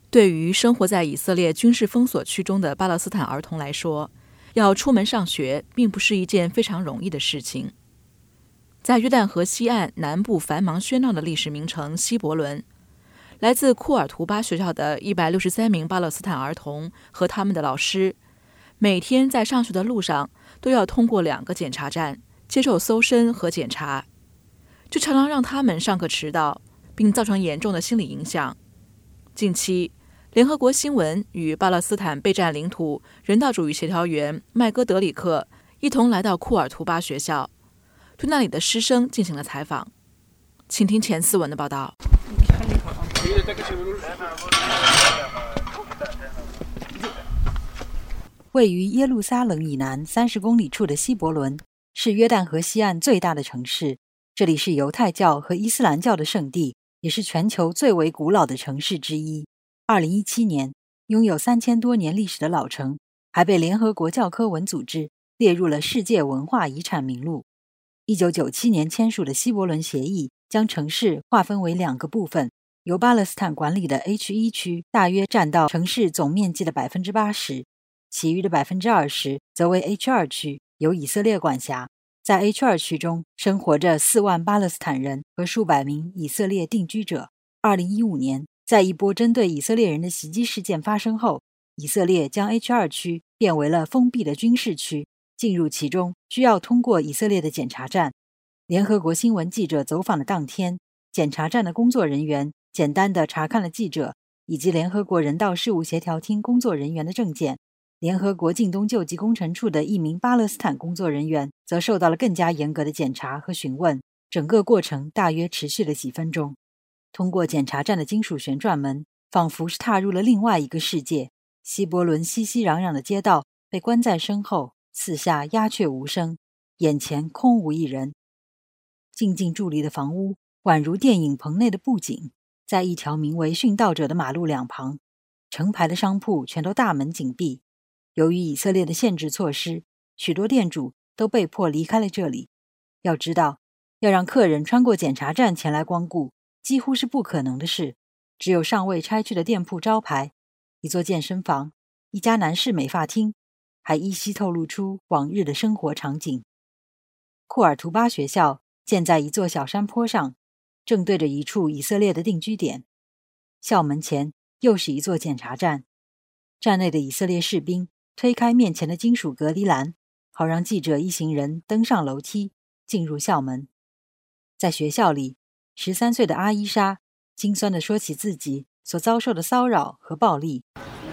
对于生活在以色列军事封锁区中的巴勒斯坦儿童来说，要出门上学并不是一件非常容易的事情。在约旦河西岸南部繁忙喧闹的历史名城希伯伦，来自库尔图巴学校的163名巴勒斯坦儿童和他们的老师，每天在上学的路上都要通过2个检查站接受搜身和检查，这常常让他们上课迟到，并造成严重的心理影响。近期，联合国新闻与巴勒斯坦备战领土人道主义协调员麦戈德里克一同来到库尔图巴学校，对那里的师生进行了采访。请听前4文的报道。 位于耶路撒冷以南30公里处的希伯伦是约旦河西岸最大的城市，这里是犹太教和伊斯兰教的圣地，也是全球最为古老的城市之一。2017年，拥有3000多年历史的老城，还被联合国教科文组织列入了世界文化遗产名录。1997年签署的希伯伦协议将城市划分为2个部分，由巴勒斯坦管理的 H1 区大约占到城市总面积的 80%， 其余的 20% 则为 H2 区，由以色列管辖。在 H2 区中生活着4万巴勒斯坦人和数百名以色列定居者。2015年，在一波针对以色列人的袭击事件发生后，以色列将 H2 区变为了封闭的军事区，进入其中需要通过以色列的检查站。联合国新闻记者走访的当天，检查站的工作人员简单地查看了记者以及联合国人道事务协调厅工作人员的证件。联合国近东救济工程处的一名巴勒斯坦工作人员则受到了更加严格的检查和询问，整个过程大约持续了几分钟。通过检查站的金属旋转门，仿佛是踏入了另外一个世界。希伯伦熙熙攘攘的街道被关在身后，四下鸦雀无声，眼前空无一人。静静伫立的房屋宛如电影棚内的布景，在一条名为殉道者的马路两旁，成排的商铺全都大门紧闭。由于以色列的限制措施，许多店主都被迫离开了这里。要知道，要让客人穿过检查站前来光顾，几乎是不可能的事。只有尚未拆去的店铺招牌，一座健身房，一家男士美发厅，还依稀透露出往日的生活场景。库尔图巴学校建在一座小山坡上，正对着一处以色列的定居点。校门前又是一座检查站，站内的以色列士兵推开面前的金属隔离栏，好让记者一行人登上楼梯，进入校门。在学校里，13岁的阿伊莎心酸地说起自己所遭受的骚扰和暴力。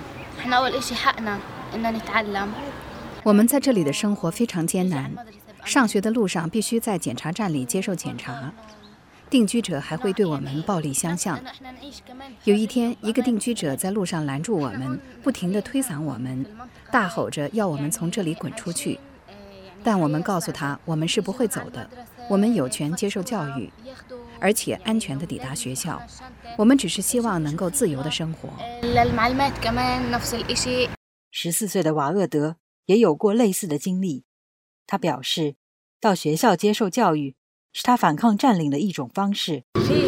我们在这里的生活非常艰难，上学的路上必须在检查站里接受检查，定居者还会对我们暴力相向。有一天，一个定居者在路上拦住我们，不停地推搡我们，大吼着要我们从这里滚出去。但我们告诉他，我们是不会走的，我们有权接受教育，而且安全地抵达学校。我们只是希望能够自由地生活。 14岁的瓦厄德也有过类似的经历。他表示，到学校接受教育是他反抗占领的一种方式。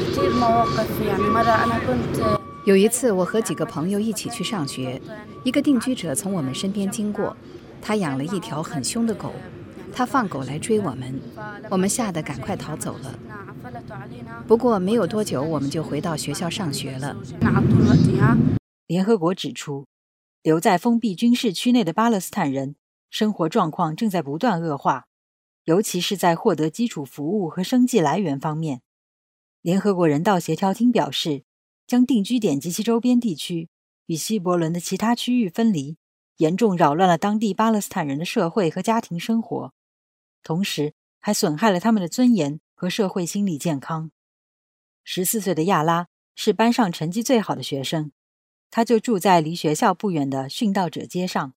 有一次，我和几个朋友一起去上学，一个定居者从我们身边经过，他养了一条很凶的狗，他放狗来追我们，我们吓得赶快逃走了。不过没有多久，我们就回到学校上学了。 联合国指出，留在封闭军事区内的巴勒斯坦人生活状况正在不断恶化，尤其是在获得基础服务和生计来源方面。联合国人道协调厅表示，将定居点及其周边地区与希伯伦的其他区域分离，严重扰乱了当地巴勒斯坦人的社会和家庭生活，同时还损害了他们的尊严和社会心理健康。14岁的亚拉是班上成绩最好的学生，他就住在离学校不远的殉道者街上。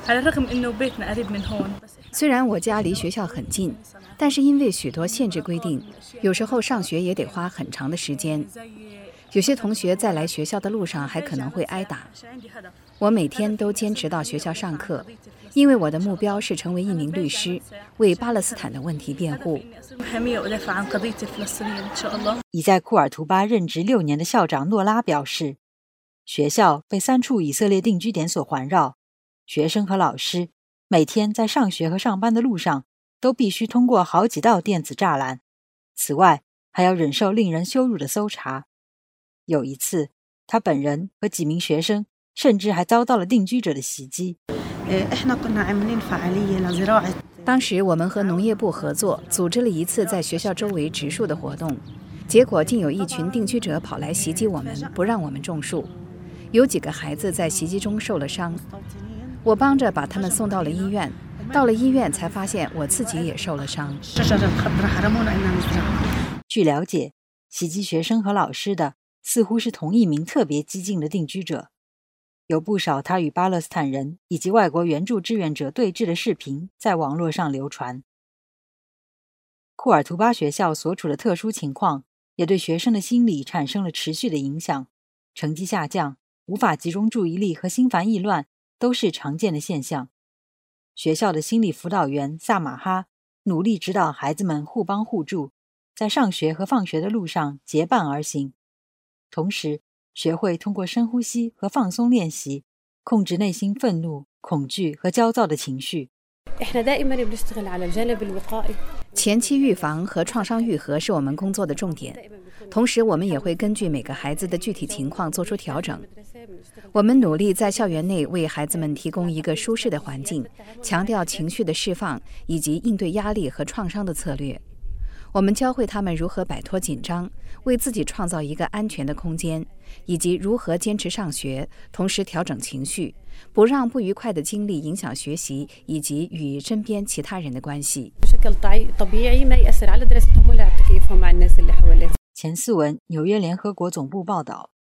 虽然我家离学校很近，但是因为许多限制规定，有时候上学也得花很长的时间。有些同学在来学校的路上还可能会挨打。我每天都坚持到学校上课，因为我的目标是成为一名律师，为巴勒斯坦的问题辩护。 已在库尔图巴任职6年的校长诺拉表示， 学校被3处以色列定居点所环绕，学生和老师每天在上学和上班的路上都必须通过好几道电子栅栏，此外还要忍受令人羞辱的搜查。有一次，他本人和几名学生甚至还遭到了定居者的袭击。 当时我们和农业部合作，组织了一次在学校周围植树的活动，结果竟有一群定居者跑来袭击我们，不让我们种树。有几个孩子在袭击中受了伤，我帮着把他们送到了医院。到了医院才发现我自己也受了伤。 据了解，袭击学生和老师的似乎是同一名特别激进的定居者。有不少他与巴勒斯坦人以及外国援助志愿者对峙的视频在网络上流传。库尔图巴学校所处的特殊情况也对学生的心理产生了持续的影响，成绩下降、无法集中注意力和心烦意乱都是常见的现象。学校的心理辅导员萨马哈努力指导孩子们互帮互助，在上学和放学的路上结伴而行，同时学会通过深呼吸和放松练习，控制内心愤怒、恐惧和焦躁的情绪。 前期预防和创伤愈合是我们工作的重点，同时我们也会根据每个孩子的具体情况做出调整。我们努力在校园内为孩子们提供一个舒适的环境，强调情绪的释放以及应对压力和创伤的策略。我们教会他们如何摆脱紧张，为自己创造一个安全的空间，以及如何坚持上学，同时调整情绪，不让不愉快的经历影响学习以及与身边其他人的关系。 前4文，纽约联合国总部报道。